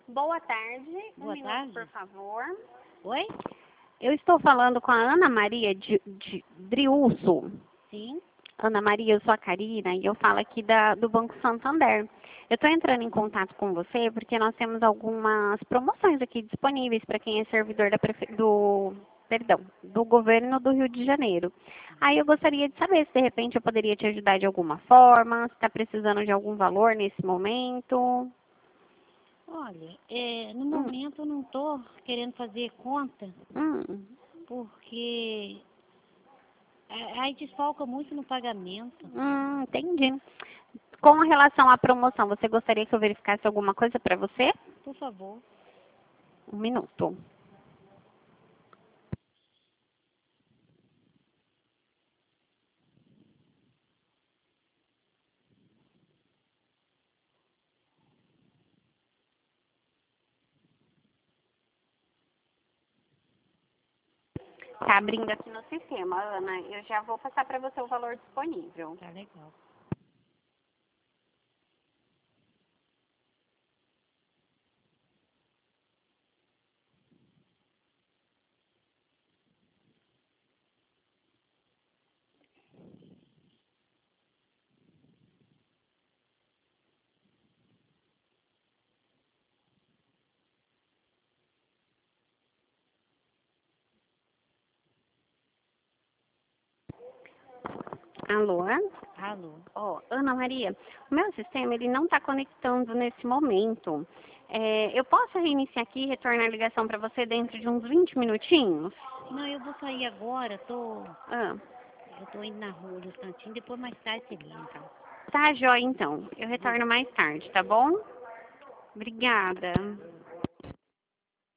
Boa tarde. Boa Minuto, tarde. por favor. Oi? Eu estou falando com a Ana Maria de Driusso. Sim. Ana Maria, eu sou a Karina e eu falo aqui do Banco Santander. Eu estou entrando em contato com você porque nós temos algumas promoções aqui disponíveis para quem é servidor do governo do Rio de Janeiro. Aí eu gostaria de saber se de repente eu poderia te ajudar de alguma forma, se está precisando de algum valor nesse momento. Olha, no momento eu não estou querendo fazer conta, Hum. porque aí desfalca muito no pagamento. Entendi. Com relação à promoção, você gostaria que eu verificasse alguma coisa para você? Por favor. Um minuto. Tá abrindo aqui no sistema, Ana. Eu já vou passar para você o valor disponível. Tá legal. Alô? Alô. Ó, Ana Maria, o meu sistema ele não está conectando nesse momento. Eu posso reiniciar aqui e retornar a ligação para você dentro de uns 20 minutinhos? Não, eu vou sair agora, Ah, eu tô indo na rua do cantinho, depois mais tarde você liga, então. tá, joia então. Eu retorno mais tarde, tá bom? Obrigada.